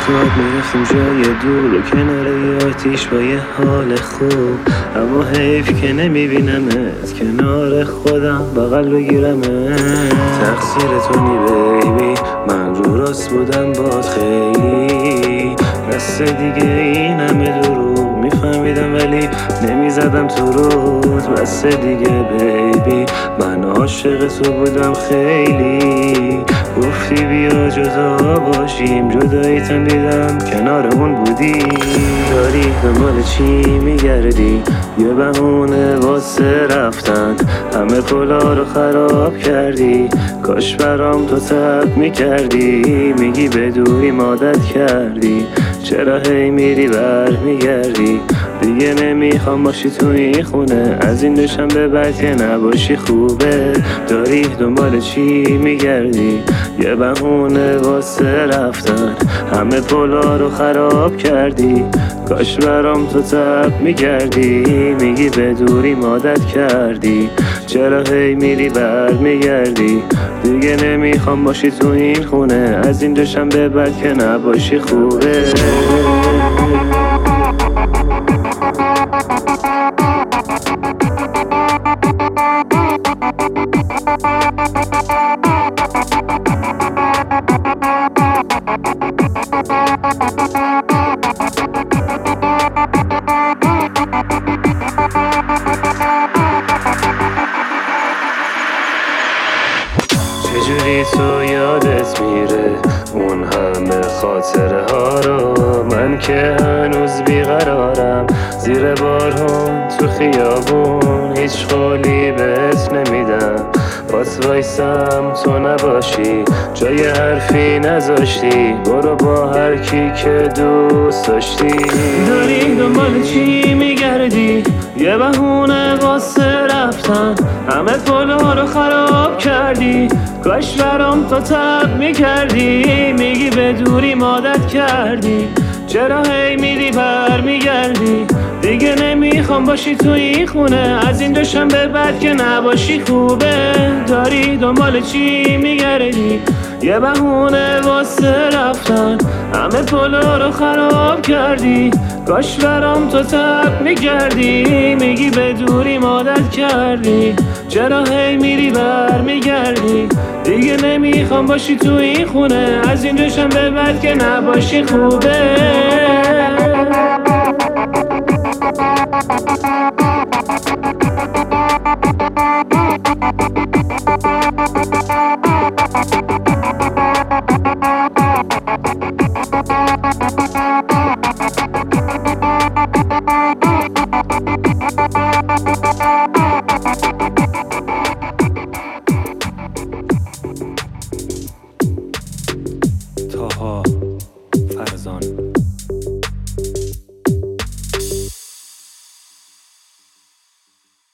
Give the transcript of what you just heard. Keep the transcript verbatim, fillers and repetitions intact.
خواب میرفتیم جای دور و کنار یه آتیش با یه حال خوب، اما حیف که نمیبینمت کنار خودم بغل بگیرمت. تقصیر تو نی بیبی، من رو راست بودم باد خیلی، بس دیگه این همه دروغ میفهمیدم ولی نمیزدم تو روت. بس دیگه بیبی، من عاشق تو بودم خیلی، گفتی بیا جدا باشیم، جداییتم دیدم کنارمون بودی. داری دنبال چی میگردی؟ یه بهونه واسه رفتن، همه پلا رو خراب کردی، کاش برام تو تب میکردی. میگی بدونی عادت کردی، چرا هی میری بر میگردی؟ دیگه نمیخوام باشی تو این خونه، از این دوشنبه بعد که نباشی خوبه. داری دنبال چی میگردی؟ یه بهونه واسه رفتن، همه پلا رو خراب کردی، کاش برام تو تب میگردی. میگی بدونی عادت کردی، چرا هی میری بر میگردی؟ دیگه نمیخوام باشی تو این خونه، از این دوشنبه بعد که نباشی خوبه. چجوری تو یادت میره اون همه خاطره ها رو؟ من که هنوز بیقرارم زیر بارون تو خیابون، هیچ قولی بهت نمیدم بات وایسم تو نباشی، جای حرفی نذاشتی، برو با هر کی که دوست داشتی. داری دنبال چی میگردی؟ یه بهونه واسه رفتن، همه پلا رو خراب کردی، کاش برام تو تب میکردی. میگی بدونی عادت کردی، چرا هی میری بر میگردی؟ دیگه نمیخوام باشی تو این خونه، از این دوشنبه بعد که نباشی خوبه. داری دنبال چی میگردی؟ یه بهونه واسه رفتن، همه پلا رو خراب کردی، کاش برام تو تب میکردی. میگی بدونی عادت کردی، چرا هی میری بر میگردی؟ دیگه نمیخوام باشی تو این خونه، از این دوشنبه بعد که نباشی خوبه. طاها فرزان.